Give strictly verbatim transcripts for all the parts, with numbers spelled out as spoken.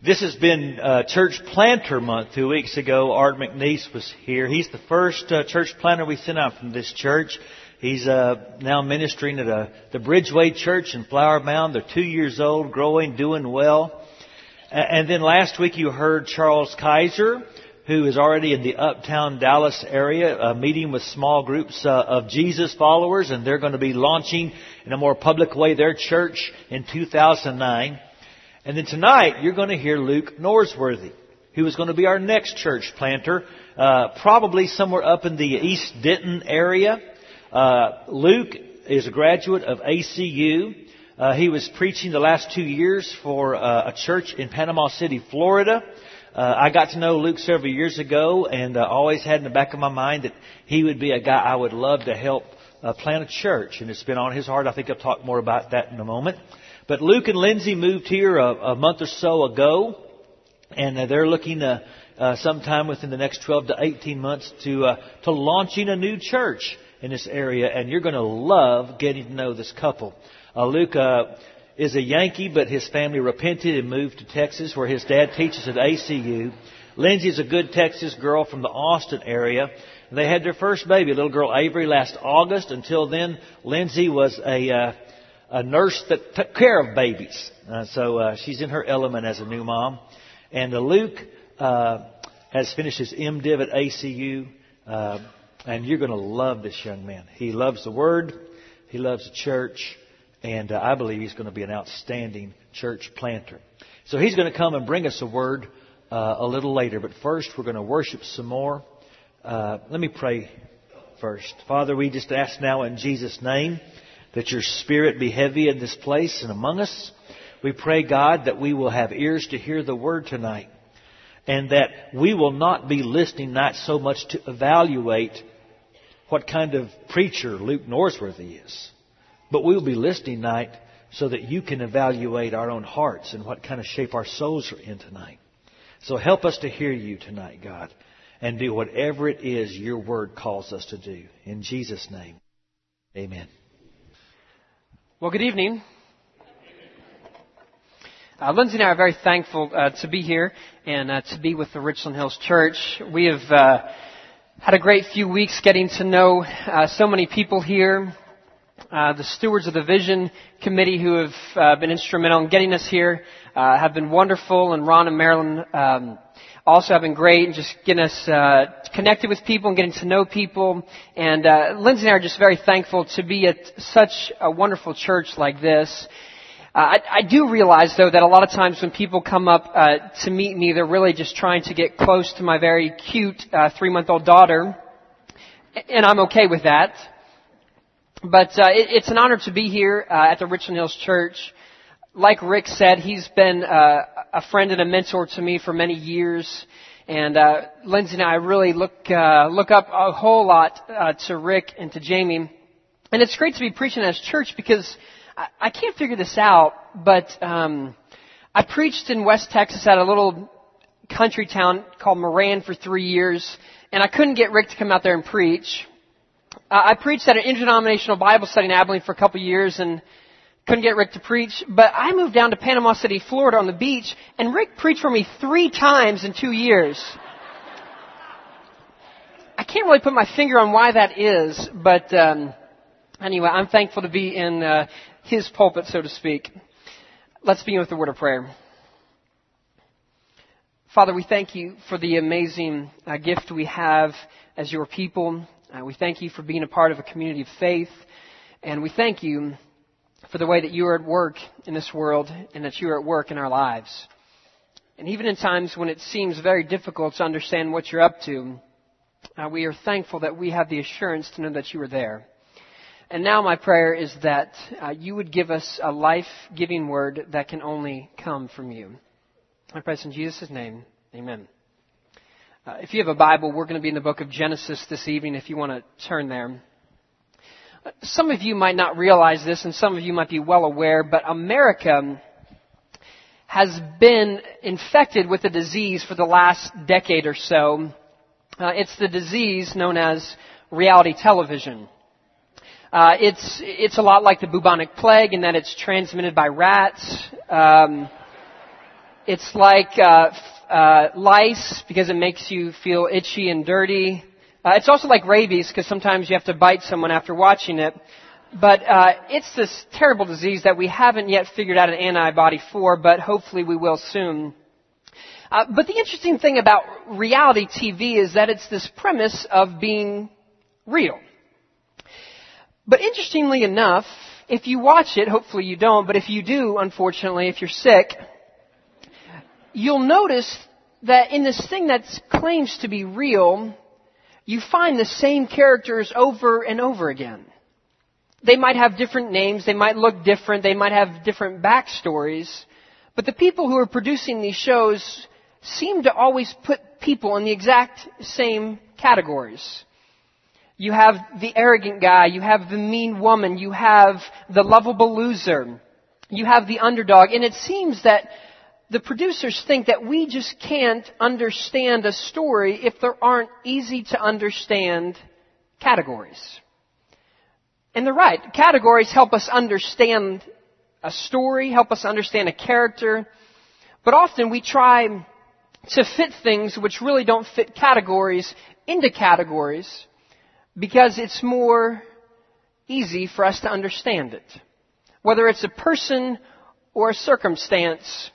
This has been uh, Church Planter Month. Two weeks ago, Art McNeese was here. He's the first uh, church planter we sent out from this church. He's uh, now ministering at a, the Bridgeway Church in Flower Mound. They're two years old, growing, doing well. And then last week you heard Charles Kaiser, who is already in the uptown Dallas area, uh, meeting with small groups uh, of Jesus followers, and they're going to be launching in a more public way their church in two thousand nine. And then tonight, you're going to hear Luke Norsworthy, who is going to be our next church planter, uh, probably somewhere up in the East Denton area. Uh, Luke is a graduate of A C U. Uh, he was preaching the last two years for uh, a church in Panama City, Florida. Uh, I got to know Luke several years ago and uh, always had in the back of my mind that he would be a guy I would love to help uh, plant a church. And it's been on his heart. I think I'll talk more about that in a moment. But Luke and Lindsay moved here a, a month or so ago, and uh, they're looking uh, uh, sometime within the next twelve to eighteen months to uh, to launching a new church in this area. And you're going to love getting to know this couple. Uh, Luke uh, is a Yankee, but his family repented and moved to Texas, where his dad teaches at A C U. Lindsay is a good Texas girl from the Austin area. And they had their first baby, a little girl Avery, last August. Until then, Lindsay was a uh, a nurse that took care of babies. Uh, so uh, she's in her element as a new mom. And uh, Luke uh, has finished his MDiv at A C U. Uh, and you're going to love this young man. He loves the Word. He loves the church. And uh, I believe he's going to be an outstanding church planter. So he's going to come and bring us a word uh, a little later. But first, we're going to worship some more. Uh, let me pray first. Father, we just ask now in Jesus' name that your Spirit be heavy in this place and among us. We pray, God, that we will have ears to hear the Word tonight. And that we will not be listening not so much to evaluate what kind of preacher Luke Norsworthy is, but we will be listening tonight so that you can evaluate our own hearts and what kind of shape our souls are in tonight. So help us to hear you tonight, God, and do whatever it is your Word calls us to do. In Jesus' name, amen. Well, good evening. Uh, Lindsay and I are very thankful uh, to be here and uh, to be with the Richland Hills Church. We have uh, had a great few weeks getting to know uh, so many people here. Uh, the stewards of the Vision Committee who have uh, been instrumental in getting us here uh, have been wonderful, and Ron and Marilyn um, also have been great in just getting us uh, connected with people and getting to know people. And uh, Lindsay and I are just very thankful to be at such a wonderful church like this. Uh, I, I do realize, though, that a lot of times when people come up uh, to meet me, they're really just trying to get close to my very cute uh, three-month-old daughter, and I'm okay with that. But uh, it, it's an honor to be here uh, at the Richland Hills Church. Like Rick said, he's been uh, a friend and a mentor to me for many years. And uh, Lindsay and I really look uh, look up a whole lot uh, to Rick and to Jamie. And it's great to be preaching at his church because I, I can't figure this out. But um, I preached in West Texas at a little country town called Moran for three years. And I couldn't get Rick to come out there and preach. Uh, I preached at an interdenominational Bible study in Abilene for a couple of years and couldn't get Rick to preach. But I moved down to Panama City, Florida on the beach, and Rick preached for me three times in two years. I can't really put my finger on why that is, but um, anyway, I'm thankful to be in uh, his pulpit, so to speak. Let's begin with a word of prayer. Father, we thank you for the amazing uh, gift we have as your people. Uh, we thank you for being a part of a community of faith, and we thank you for the way that you are at work in this world and that you are at work in our lives. And even in times when it seems very difficult to understand what you're up to, uh, we are thankful that we have the assurance to know that you are there. And now my prayer is that uh, you would give us a life-giving word that can only come from you. I pray this in Jesus' name, amen. Uh, if you have a Bible, we're going to be in the book of Genesis this evening if you want to turn there. Uh, some of you might not realize this, and some of you might be well aware, but America has been infected with a disease for the last decade or so. Uh, it's the disease known as reality television. Uh, it's it's a lot like the bubonic plague in that it's transmitted by rats. Um, It's like uh, uh, lice because it makes you feel itchy and dirty. Uh, it's also like rabies because sometimes you have to bite someone after watching it. But uh, it's this terrible disease that we haven't yet figured out an antibody for, but hopefully we will soon. Uh, but the interesting thing about reality T V is that it's this premise of being real. But interestingly enough, if you watch it, hopefully you don't, but if you do, unfortunately, if you're sick, you'll notice that in this thing that claims to be real, you find the same characters over and over again. They might have different names, they might look different, they might have different backstories, but the people who are producing these shows seem to always put people in the exact same categories. You have the arrogant guy, you have the mean woman, you have the lovable loser, you have the underdog, and it seems that the producers think that we just can't understand a story if there aren't easy to understand categories. And they're right. Categories help us understand a story, help us understand a character, but often we try to fit things which really don't fit categories into categories because it's more easy for us to understand it. Whether it's a person or a circumstance,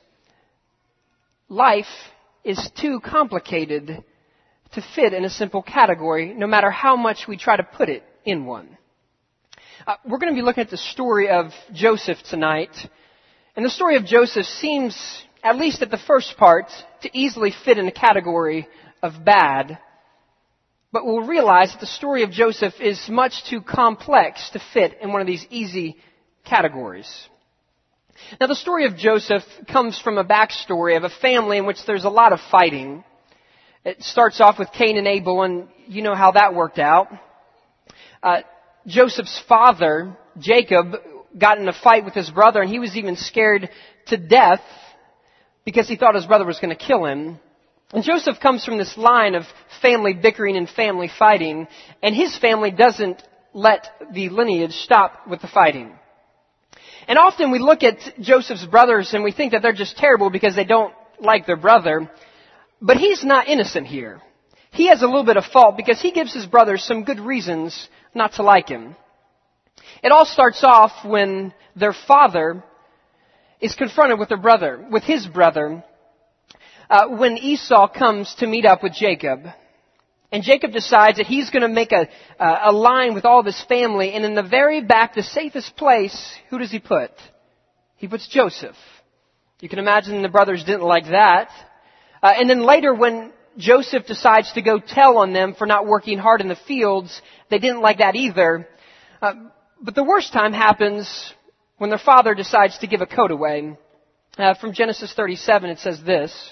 life is too complicated to fit in a simple category, no matter how much we try to put it in one. Uh, we're going to be looking at the story of Joseph tonight. And the story of Joseph seems, at least at the first part, to easily fit in a category of bad. But we'll realize that the story of Joseph is much too complex to fit in one of these easy categories. Now, the story of Joseph comes from a backstory of a family in which there's a lot of fighting. It starts off with Cain and Abel, and you know how that worked out. Uh, Joseph's father, Jacob, got in a fight with his brother, and he was even scared to death because he thought his brother was going to kill him. And Joseph comes from this line of family bickering and family fighting, and his family doesn't let the lineage stop with the fighting. And often we look at Joseph's brothers and we think that they're just terrible because they don't like their brother. But he's not innocent here. He has a little bit of fault because he gives his brothers some good reasons not to like him. It all starts off when their father is confronted with their brother, with his brother, uh, when Esau comes to meet up with Jacob. And Jacob decides that he's going to make a, uh, a line with all of his family, and in the very back, the safest place, who does he put? He puts Joseph. You can imagine the brothers didn't like that. Uh, and then later when Joseph decides to go tell on them for not working hard in the fields, they didn't like that either. Uh, but the worst time happens when their father decides to give a coat away. Uh, from Genesis thirty-seven, it says this.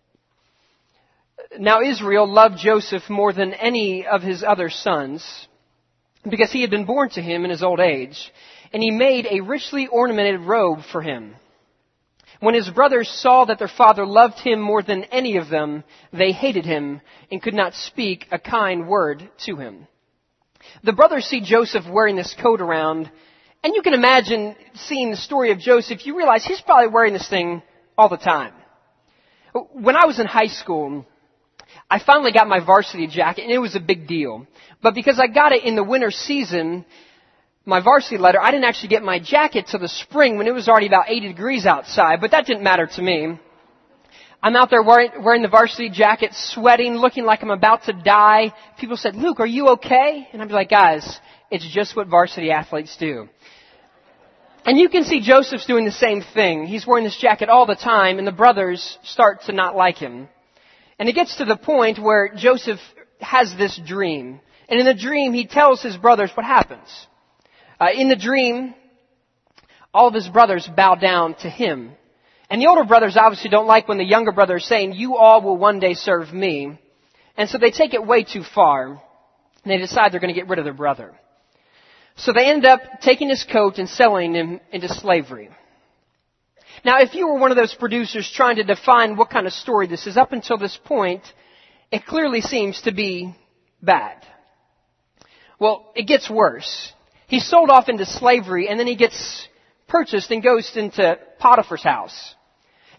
Now Israel loved Joseph more than any of his other sons, because he had been born to him in his old age, and he made a richly ornamented robe for him. When his brothers saw that their father loved him more than any of them, they hated him and could not speak a kind word to him. The brothers see Joseph wearing this coat around, and you can imagine seeing the story of Joseph. You realize he's probably wearing this thing all the time. When I was in high school, I finally got my varsity jacket, and it was a big deal. But because I got it in the winter season, my varsity letter, I didn't actually get my jacket till the spring when it was already about eighty degrees outside, but that didn't matter to me. I'm out there wearing, wearing the varsity jacket, sweating, looking like I'm about to die. People said, Luke, are you okay? And I'd be like, guys, it's just what varsity athletes do. And you can see Joseph's doing the same thing. He's wearing this jacket all the time, and the brothers start to not like him. And it gets to the point where Joseph has this dream. And in the dream, he tells his brothers what happens. Uh, in the dream, all of his brothers bow down to him. And the older brothers obviously don't like when the younger brother is saying, you all will one day serve me. And so they take it way too far. And they decide they're going to get rid of their brother. So they end up taking his coat and selling him into slavery. Now, if you were one of those producers trying to define what kind of story this is, up until this point, it clearly seems to be bad. Well, it gets worse. He's sold off into slavery, and then he gets purchased and goes into Potiphar's house.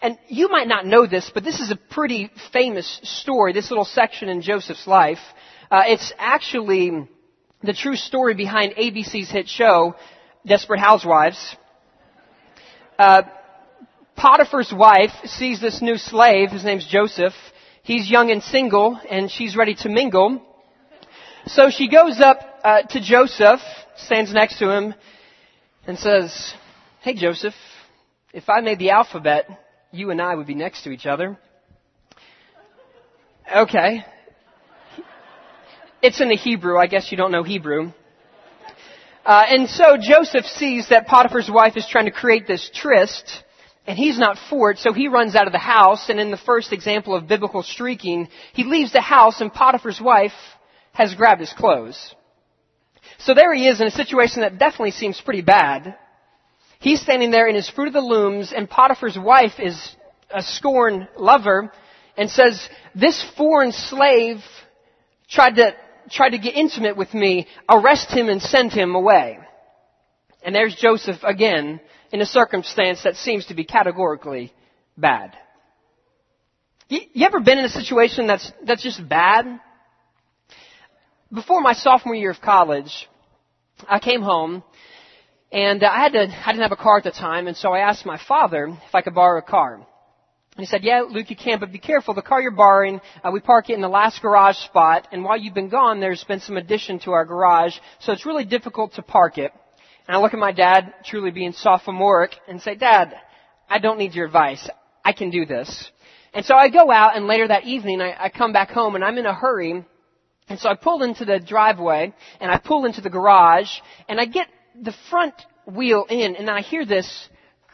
And you might not know this, but this is a pretty famous story, this little section in Joseph's life. Uh, it's actually the true story behind A B C's hit show, Desperate Housewives. Uh, Potiphar's wife sees this new slave, his name's Joseph. He's young and single, and she's ready to mingle. So she goes up uh, to Joseph, stands next to him, and says, "Hey Joseph, if I made the alphabet, you and I would be next to each other." Okay. It's in the Hebrew. I guess you don't know Hebrew. Uh, and so Joseph sees that Potiphar's wife is trying to create this tryst, and he's not for it, so he runs out of the house, and in the first example of biblical streaking, he leaves the house, and Potiphar's wife has grabbed his clothes. So there he is in a situation that definitely seems pretty bad. He's standing there in his fruit of the looms, and Potiphar's wife is a scorned lover and says, "This foreign slave tried to tried to get intimate with me. Arrest him and send him away." And there's Joseph again in a circumstance that seems to be categorically bad. You, you ever been in a situation that's that's just bad? Before my sophomore year of college, I came home, and I had to, I didn't have a car at the time, and so I asked my father if I could borrow a car. And he said, "Yeah, Luke, you can, but be careful. The car you're borrowing, uh, we park it in the last garage spot, and while you've been gone, there's been some addition to our garage, so it's really difficult to park it." And I look at my dad, truly being sophomoric, and say, "Dad, I don't need your advice. I can do this." And so I go out, and later that evening, I, I come back home, and I'm in a hurry. And so I pull into the driveway, and I pull into the garage, and I get the front wheel in, and I hear this,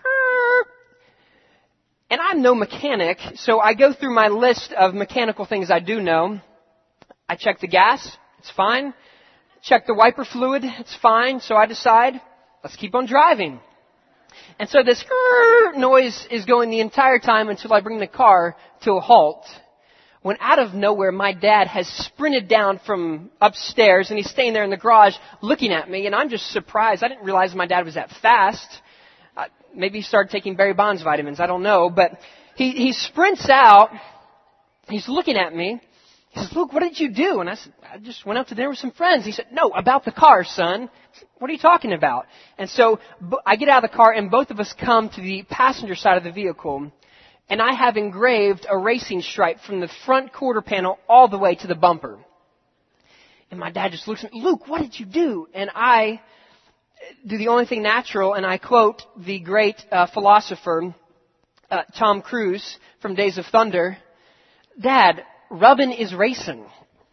and I'm no mechanic, so I go through my list of mechanical things I do know. I check the gas, it's fine. Check the wiper fluid, it's fine. So I decide, let's keep on driving. And so this noise is going the entire time until I bring the car to a halt. When out of nowhere, my dad has sprinted down from upstairs, and he's staying there in the garage looking at me, and I'm just surprised. I didn't realize my dad was that fast. Uh, maybe he started taking Barry Bonds vitamins, I don't know. But he, he sprints out, he's looking at me. He says, "Luke, what did you do?" And I said, "I just went out to dinner with some friends." He said, "No, about the car, son." I said, "What are you talking about?" And so I get out of the car, and both of us come to the passenger side of the vehicle. And I have engraved a racing stripe from the front quarter panel all the way to the bumper. And my dad just looks at me, "Luke, what did you do?" And I do the only thing natural, and I quote the great uh, philosopher, uh, Tom Cruise, from Days of Thunder, "Dad, rubbin' is racing."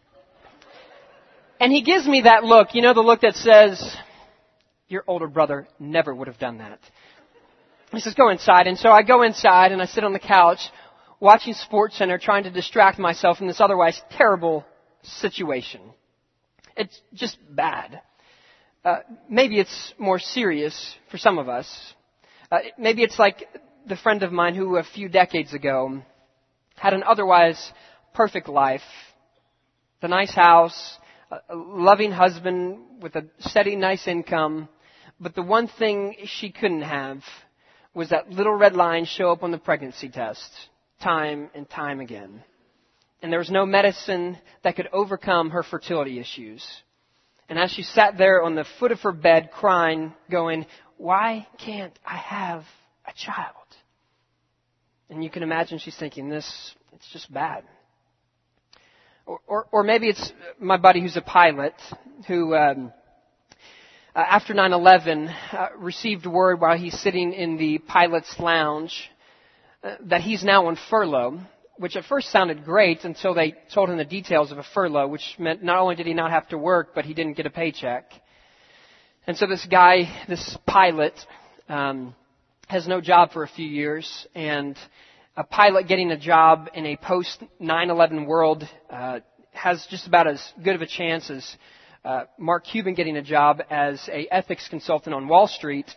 And he gives me that look, you know, the look that says, "Your older brother never would have done that." He says, "Go inside." And so I go inside and I sit on the couch watching SportsCenter, trying to distract myself from this otherwise terrible situation. It's just bad. Uh, maybe it's more serious for some of us. Uh, maybe it's like the friend of mine who a few decades ago had an otherwise perfect life, the nice house, a loving husband with a steady, nice income, but the one thing she couldn't have was that little red line show up on the pregnancy test time and time again. And there was no medicine that could overcome her fertility issues. And as she sat there on the foot of her bed crying, going, "Why can't I have a child?" And you can imagine she's thinking, this, it's just bad. Or, or, or maybe it's my buddy who's a pilot who, um, Uh, after nine eleven, uh, received word while he's sitting in the pilot's lounge uh, that he's now on furlough, which at first sounded great until they told him the details of a furlough, which meant not only did he not have to work, but he didn't get a paycheck. And so this guy, this pilot, um, has no job for a few years, and a pilot getting a job in a post nine eleven world uh, has just about as good of a chance as Uh, Mark Cuban getting a job as a ethics consultant on Wall Street.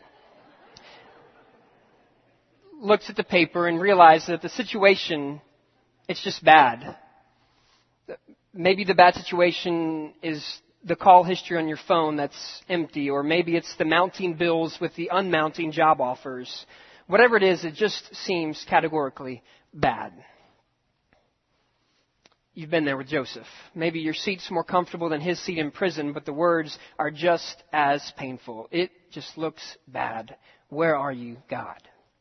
Looks at the paper and realizes that the situation, it's just bad. Maybe the bad situation is the call history on your phone that's empty, or maybe it's the mounting bills with the unmounting job offers, Whatever it is, it just seems categorically bad. You've been there with Joseph. Maybe your seat's more comfortable than his seat in prison, but the words are just as painful. It just looks bad. Where are you, God?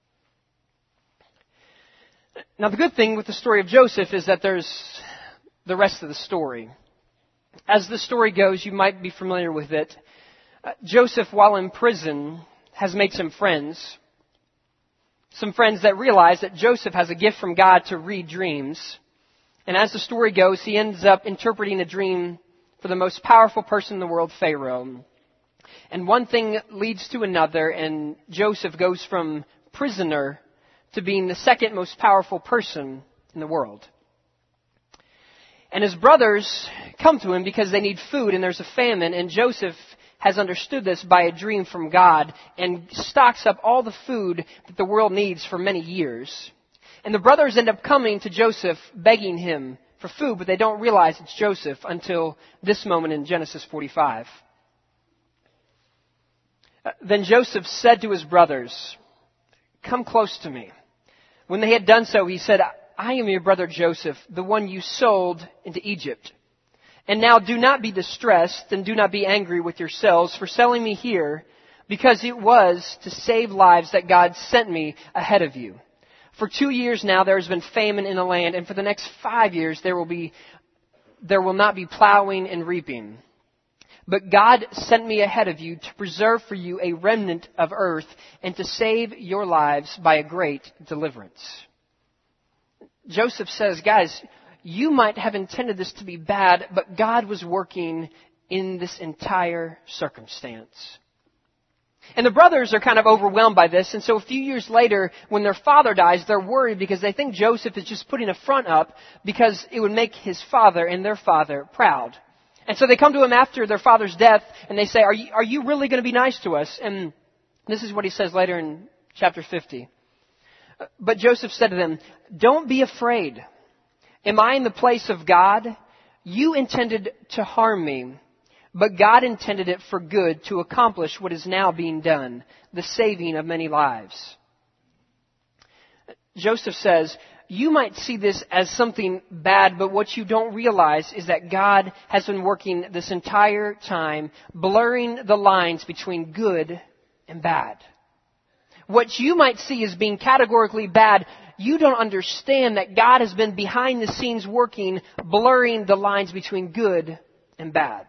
Now, the good thing with the story of Joseph is that there's the rest of the story. As the story goes, you might be familiar with it. Uh, Joseph, while in prison, has made some friends. Some friends that realize that Joseph has a gift from God to read dreams. And as the story goes, he ends up interpreting a dream for the most powerful person in the world, Pharaoh. And one thing leads to another, and Joseph goes from prisoner to being the second most powerful person in the world. And his brothers come to him because they need food and there's a famine, and Joseph has understood this by a dream from God and stocks up all the food that the world needs for many years. And the brothers end up coming to Joseph begging him for food, but they don't realize it's Joseph until this moment in Genesis forty-five. Then Joseph said to his brothers, "Come close to me." When they had done so, he said, "I am your brother Joseph, the one you sold into Egypt. And now do not be distressed and do not be angry with yourselves for selling me here, because it was to save lives that God sent me ahead of you. For two years now there has been famine in the land, and for the next five years there will be there will not be plowing and reaping. But God sent me ahead of you to preserve for you a remnant of earth and to save your lives by a great deliverance." Joseph says, guys, you might have intended this to be bad, but God was working in this entire circumstance. And the brothers are kind of overwhelmed by this, and so a few years later, when their father dies, they're worried because they think Joseph is just putting a front up because it would make his father and their father proud. And so they come to him after their father's death, and they say, are you, are you really going to be nice to us? And this is what he says later in chapter fifty. But Joseph said to them, "Don't be afraid. Am I in the place of God? You intended to harm me, but God intended it for good to accomplish what is now being done, the saving of many lives." Joseph says, you might see this as something bad, but what you don't realize is that God has been working this entire time, blurring the lines between good and bad. What you might see as being categorically bad, you don't understand that God has been behind the scenes working, blurring the lines between good and bad.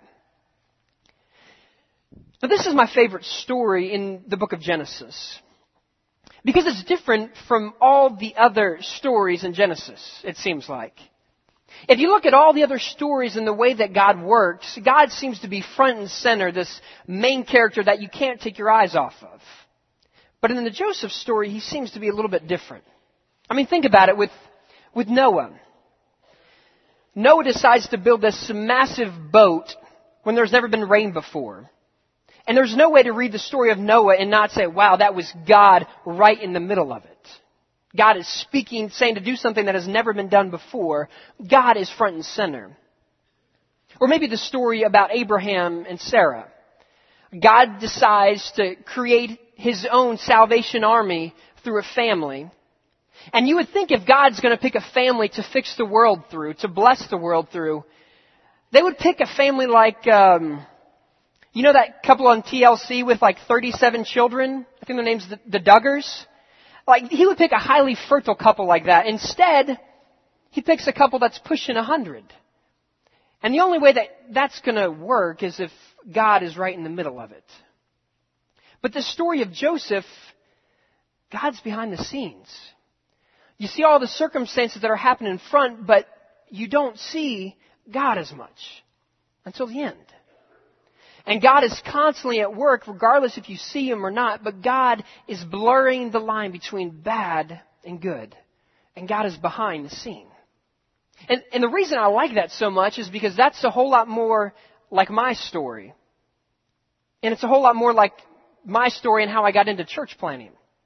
Now, this is my favorite story in the book of Genesis, because it's different from all the other stories in Genesis, it seems like. If you look at all the other stories and the way that God works, God seems to be front and center, this main character that you can't take your eyes off of. But in the Joseph story, he seems to be a little bit different. I mean, think about it with, with Noah. Noah decides to build this massive boat when there's never been rain before. And there's no way to read the story of Noah and not say, wow, that was God right in the middle of it. God is speaking, saying to do something that has never been done before. God is front and center. Or maybe the story about Abraham and Sarah. God decides to create His own salvation army through a family. And you would think if God's going to pick a family to fix the world through, to bless the world through, they would pick a family like, um, you know that couple on T L C with like thirty-seven children? I think their name's the, the Duggars. Like, he would pick a highly fertile couple like that. Instead, he picks a couple that's pushing a hundred. And the only way that that's going to work is if God is right in the middle of it. But the story of Joseph, God's behind the scenes. You see all the circumstances that are happening in front, but you don't see God as much until the end. And God is constantly at work, regardless if you see Him or not, but God is blurring the line between bad and good. And God is behind the scene. And, and the reason I like that so much is because that's a whole lot more like my story. And it's a whole lot more like my story and how I got into church planting.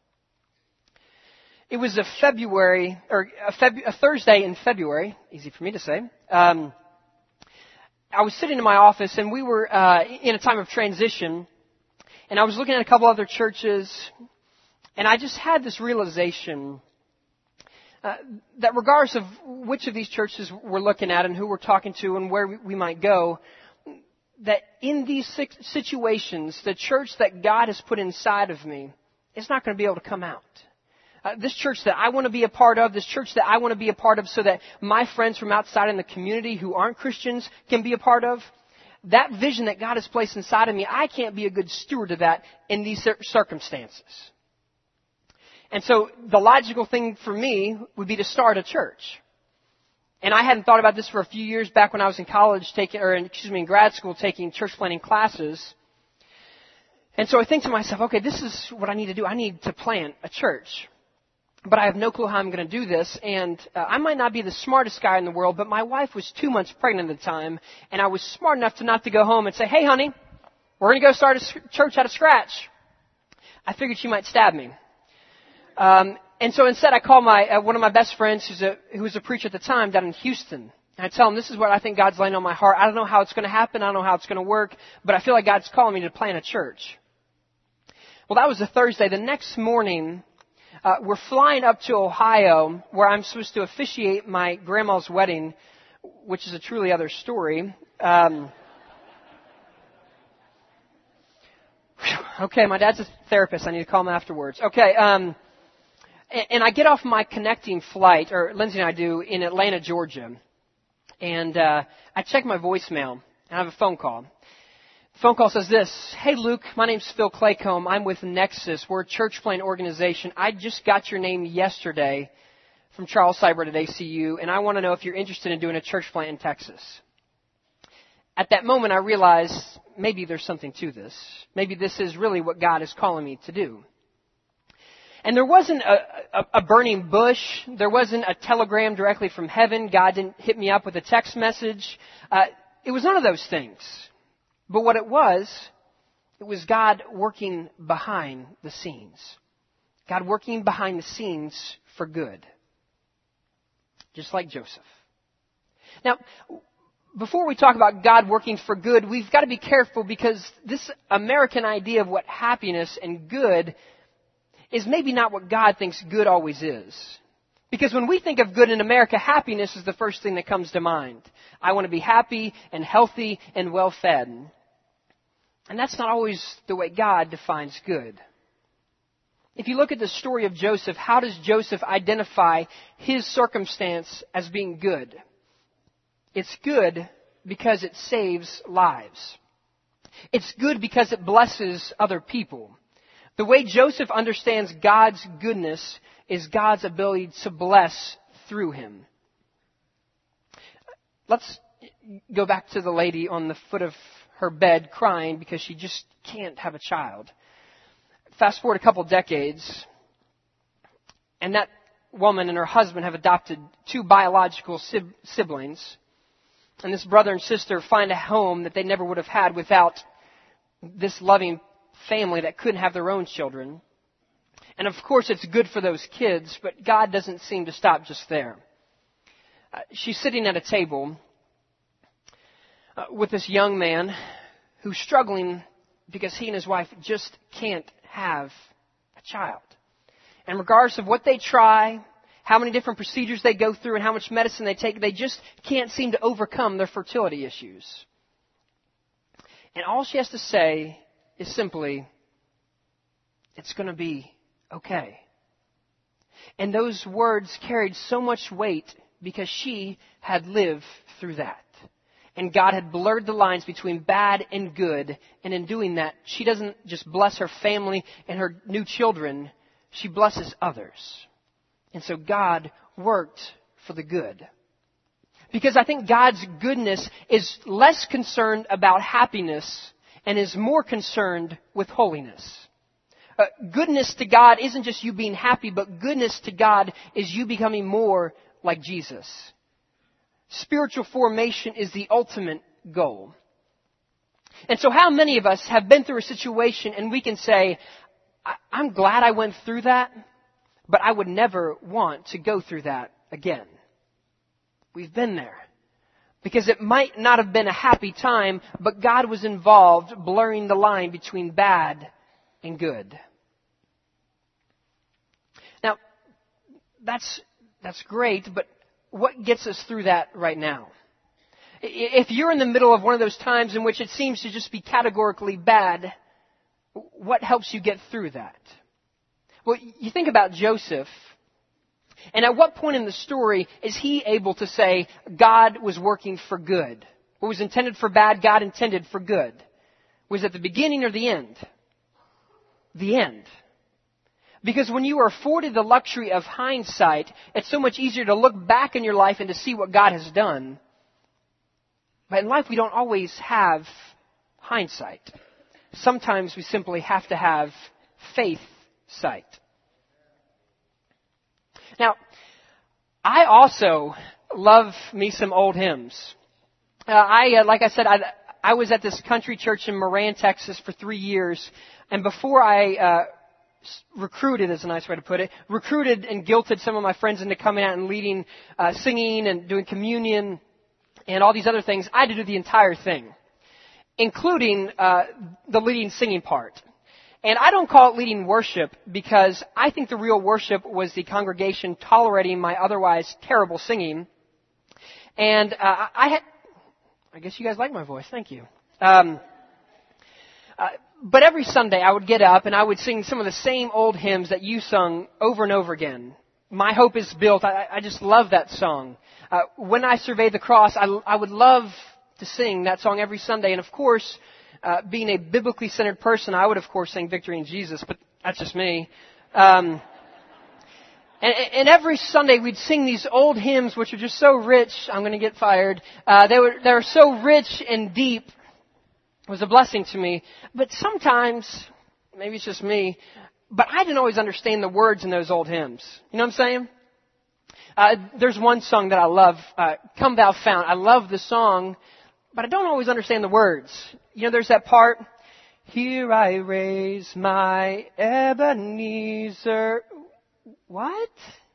It was a February, or a, Feb, a Thursday in February, easy for me to say. Um, I was sitting in my office and we were uh, in a time of transition, and I was looking at a couple other churches, And I just had this realization uh, that regardless of which of these churches we're looking at and who we're talking to and where we might go, that in these situations, the church that God has put inside of me is not going to be able to come out. Uh, this church that I want to be a part of, this church that I want to be a part of so that my friends from outside in the community who aren't Christians can be a part of, that vision that God has placed inside of me, I can't be a good steward of that in these circumstances. And so the logical thing for me would be to start a church. And I hadn't thought about this for a few years back when I was in college taking, or in, excuse me, in grad school taking church planting classes. And so I think to myself, okay, this is what I need to do. I need to plant a church. But I have no clue how I'm going to do this. And uh, I might not be the smartest guy in the world, but my wife was two months pregnant at the time. And I was smart enough to not to go home and say, hey, honey, we're going to go start a church out of scratch. I figured she might stab me. Um, and so instead I called my, uh, one of my best friends who's a, who was a preacher at the time down in Houston. And I tell him, this is what I think God's laying on my heart. I don't know how it's going to happen. I don't know how it's going to work, but I feel like God's calling me to plant a church. Well, that was a Thursday. The next morning, uh, we're flying up to Ohio where I'm supposed to officiate my grandma's wedding, which is a truly other story. Um, okay, my dad's a therapist. I need to call him afterwards. Okay, um, and, and I get off my connecting flight, or Lindsay and I do, in Atlanta, Georgia. And uh, I check my voicemail, and I have a phone call. The phone call says this: hey, Luke, my name's Phil Claycomb. I'm with Nexus. We're a church plant organization. I just got your name yesterday from Charles Seibert at A C U, and I want to know if you're interested in doing a church plant in Texas. At that moment, I realized maybe there's something to this. Maybe this is really what God is calling me to do. And there wasn't a, a, a burning bush. There wasn't a telegram directly from heaven. God didn't hit me up with a text message. Uh, it was none of those things. But what it was, it was God working behind the scenes. God working behind the scenes for good. Just like Joseph. Now, before we talk about God working for good, we've got to be careful because this American idea of what happiness and good is maybe not what God thinks good always is. Because when we think of good in America, happiness is the first thing that comes to mind. I want to be happy and healthy and well-fed. And that's not always the way God defines good. If you look at the story of Joseph, how does Joseph identify his circumstance as being good? It's good because it saves lives. It's good because it blesses other people. The way Joseph understands God's goodness is God's ability to bless through him. Let's go back to the lady on the foot of her bed crying because she just can't have a child. Fast forward a couple decades, and that woman and her husband have adopted two biological sib- siblings. And this brother and sister find a home that they never would have had without this loving family that couldn't have their own children. And of course it's good for those kids, but God doesn't seem to stop just there. Uh, she's sitting at a table uh, with this young man who's struggling because he and his wife just can't have a child. And regardless of what they try, how many different procedures they go through, and how much medicine they take, they just can't seem to overcome their fertility issues. And all she has to say is simply, it's going to be okay. And those words carried so much weight because she had lived through that. And God had blurred the lines between bad and good. And in doing that, she doesn't just bless her family and her new children, she blesses others. And so God worked for the good. Because I think God's goodness is less concerned about happiness and is more concerned with holiness. Uh, goodness to God isn't just you being happy, but goodness to God is you becoming more like Jesus. Spiritual formation is the ultimate goal. And so how many of us have been through a situation and we can say, I- I'm glad I went through that, but I would never want to go through that again. We've been there. Because it might not have been a happy time, but God was involved blurring the line between bad and good. that's that's great, but what gets us through that right now? If you're in the middle of one of those times in which it seems to just be categorically bad, what helps you get through that? Well, you think about Joseph, and at what point in the story is he able to say God was working for good? What was intended for bad, God intended for good. Was it the beginning or the end? The end. Because when you are afforded the luxury of hindsight, it's so much easier to look back in your life and to see what God has done. But in life, we don't always have hindsight. Sometimes we simply have to have faith sight. Now, I also love me some old hymns. Uh, I, uh, like I said, I, I was at this country church in Moran, Texas for three years. And before I uh, recruited, is a nice way to put it, recruited and guilted some of my friends into coming out and leading, uh, singing and doing communion and all these other things, I had to do the entire thing, including uh, the leading singing part. And I don't call it leading worship because I think the real worship was the congregation tolerating my otherwise terrible singing. And uh, I had, I guess you guys like my voice, thank you. Um, uh, but every Sunday I would get up and I would sing some of the same old hymns that you sung over and over again. My Hope is Built, I, I just love that song. Uh, when I Survey the Cross, I, I would love to sing that song every Sunday. And of course, uh, being a biblically centered person, I would of course sing Victory in Jesus, but that's just me. Um, and, and every Sunday we'd sing these old hymns which are just so rich. I'm going to get fired. Uh, they were they were so rich and deep. It was a blessing to me. But sometimes, maybe it's just me, but I didn't always understand the words in those old hymns. You know what I'm saying? Uh, there's one song that I love, uh, Come Thou Fount. I love the song, but I don't always understand the words. You know, there's that part, here I raise my Ebenezer. What?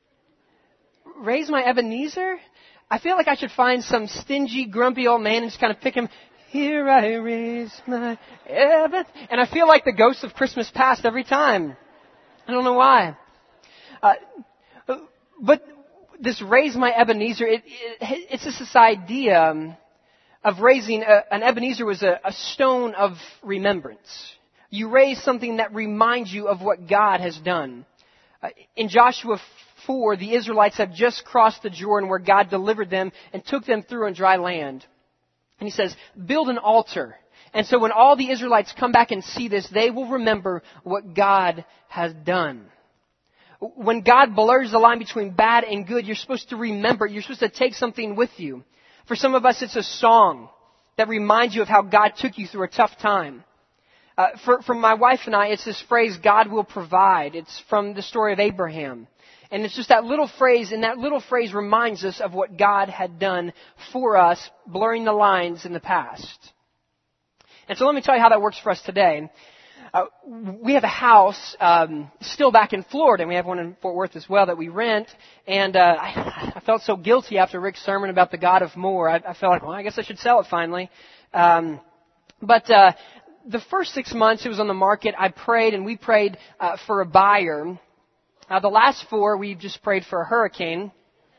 Raise my Ebenezer? I feel like I should find some stingy, grumpy old man and just kind of pick him. Here I raise my Ebenezer. And I feel like the ghost of Christmas past every time. I don't know why. Uh, but this raise my Ebenezer, it, it, it's just this idea um, of raising, a, an Ebenezer was a, a stone of remembrance. You raise something that reminds you of what God has done. Uh, in Joshua four, the Israelites have just crossed the Jordan where God delivered them and took them through on dry land. And he says, build an altar. And so when all the Israelites come back and see this, they will remember what God has done. When God blurs the line between bad and good, you're supposed to remember. You're supposed to take something with you. For some of us, it's a song that reminds you of how God took you through a tough time. Uh, for, for my wife and I, it's this phrase, God will provide. It's from the story of Abraham. And it's just that little phrase, and that little phrase reminds us of what God had done for us, blurring the lines in the past. And so let me tell you how that works for us today. Uh, we have a house um, still back in Florida, and we have one in Fort Worth as well that we rent. And uh, I, I felt so guilty after Rick's sermon about the God of more. I, I felt like, well, I guess I should sell it finally. Um, but uh, the first six months it was on the market, I prayed, and we prayed uh, for a buyer. Uh, the last four, we just prayed for a hurricane.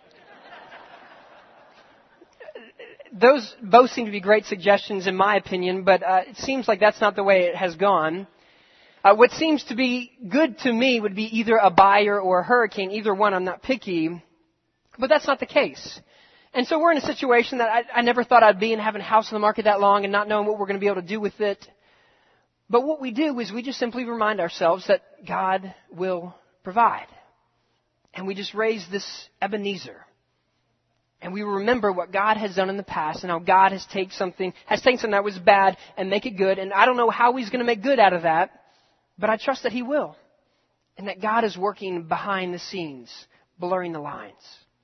Those both seem to be great suggestions in my opinion, but uh, it seems like that's not the way it has gone. Uh, what seems to be good to me would be either a buyer or a hurricane. Either one, I'm not picky. But that's not the case. And so we're in a situation that I, I never thought I'd be in, having a house on the market that long and not knowing what we're going to be able to do with it. But what we do is we just simply remind ourselves that God will provide. And we just raise this Ebenezer. And we remember what God has done in the past and how God has taken something, has taken something that was bad and make it good. And I don't know how He's going to make good out of that, but I trust that He will. And that God is working behind the scenes, blurring the lines.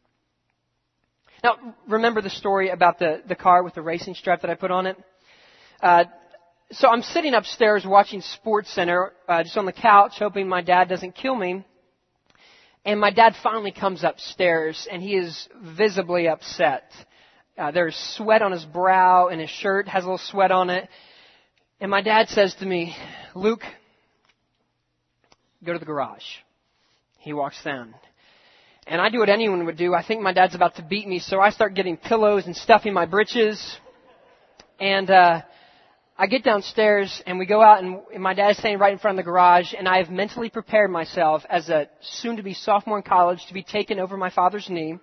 Now, remember the story about the, the car with the racing strap that I put on it? Uh, so I'm sitting upstairs watching SportsCenter, uh, just on the couch, hoping my dad doesn't kill me. And my dad finally comes upstairs, and he is visibly upset. Uh, there's sweat on his brow, and his shirt has a little sweat on it. And my dad says to me, Luke, go to the garage. He walks down. And I do what anyone would do. I think my dad's about to beat me, so I start getting pillows and stuffing my britches. And uh, I get downstairs, and we go out, and my dad's standing right in front of the garage, and I have mentally prepared myself as a soon-to-be sophomore in college to be taken over my father's knee.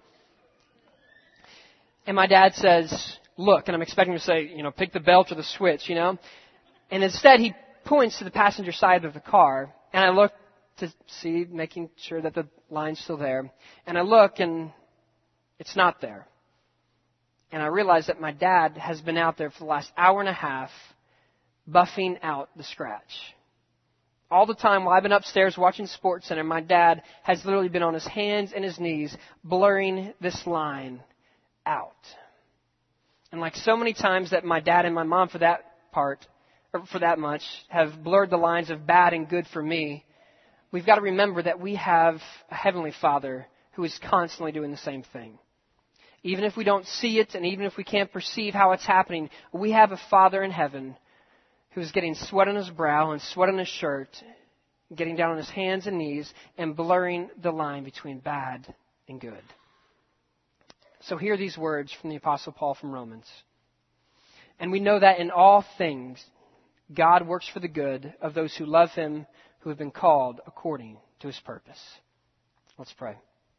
And my dad says, look, and I'm expecting him to say, you know, pick the belt or the switch, you know. And instead, he points to the passenger side of the car, and I look to see, making sure that the line's still there. And I look, and it's not there. And I realize that my dad has been out there for the last hour and a half buffing out the scratch. All the time while I've been upstairs watching SportsCenter, my dad has literally been on his hands and his knees blurring this line out. And like so many times that my dad and my mom, for that part, or for that much, have blurred the lines of bad and good for me, we've got to remember that we have a Heavenly Father who is constantly doing the same thing. Even if we don't see it, and even if we can't perceive how it's happening, we have a Father in heaven who's getting sweat on his brow and sweat on his shirt, getting down on his hands and knees, and blurring the line between bad and good. So hear these words from the Apostle Paul from Romans. And we know that in all things, God works for the good of those who love Him, who have been called according to His purpose. Let's pray.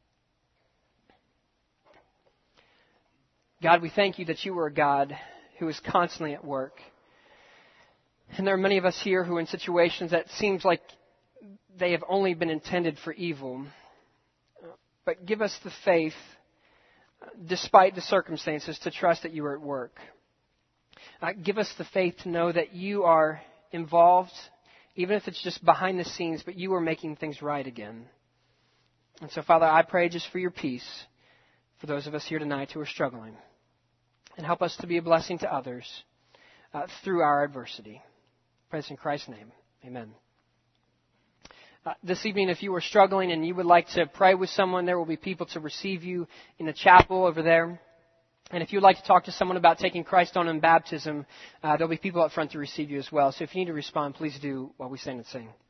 God, we thank you that you are a God who is constantly at work. And there are many of us here who are in situations that seems like they have only been intended for evil. But give us the faith, despite the circumstances, to trust that you are at work. Uh, give us the faith to know that you are involved, even if it's just behind the scenes, but you are making things right again. And so, Father, I pray just for your peace for those of us here tonight who are struggling. And help us to be a blessing to others uh, through our adversity. Praise in Christ's name. Amen. Uh, this evening, if you are struggling and you would like to pray with someone, there will be people to receive you in the chapel over there. And if you would like to talk to someone about taking Christ on in baptism, uh, there will be people up front to receive you as well. So if you need to respond, please do while we stand and sing.